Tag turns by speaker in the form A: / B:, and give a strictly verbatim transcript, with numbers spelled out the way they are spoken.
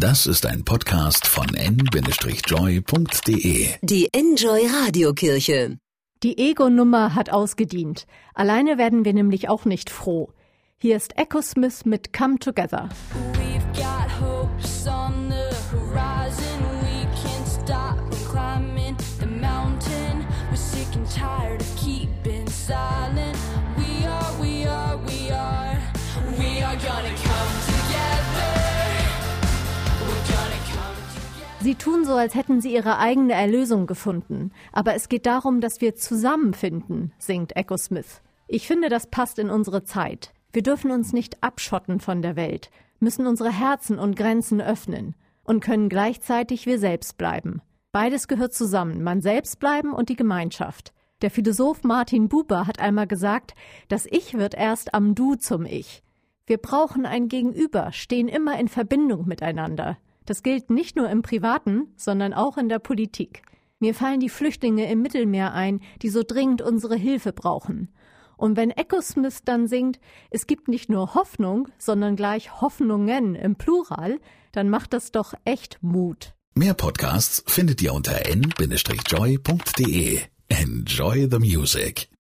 A: Das ist ein Podcast von en Bindestrich joy punkt de.
B: Die Enjoy Radiokirche.
C: Die Ego-Nummer hat ausgedient. Alleine werden wir nämlich auch nicht froh. Hier ist Echosmith mit Come Together.
D: We've got hopes on the horizon. We can't stop from climbing the mountain. We're sick and tired of keeping silent. We are, we are, we are. We are gonna come together. We're gonna come together.
C: Sie tun so, als hätten sie ihre eigene Erlösung gefunden. Aber es geht darum, dass wir zusammenfinden, singt Echosmith. Ich finde, das passt in unsere Zeit. Wir dürfen uns nicht abschotten von der Welt, müssen unsere Herzen und Grenzen öffnen und können gleichzeitig wir selbst bleiben. Beides gehört zusammen, man selbst bleiben und die Gemeinschaft. Der Philosoph Martin Buber hat einmal gesagt, das Ich wird erst am Du zum Ich. Wir brauchen ein Gegenüber, stehen immer in Verbindung miteinander. Das gilt nicht nur im Privaten, sondern auch in der Politik. Mir fallen die Flüchtlinge im Mittelmeer ein, die so dringend unsere Hilfe brauchen. Und wenn Echosmith dann singt, es gibt nicht nur Hoffnung, sondern gleich Hoffnungen im Plural, dann macht das doch echt Mut.
A: Mehr Podcasts findet ihr unter en Bindestrich joy punkt de. Enjoy the music.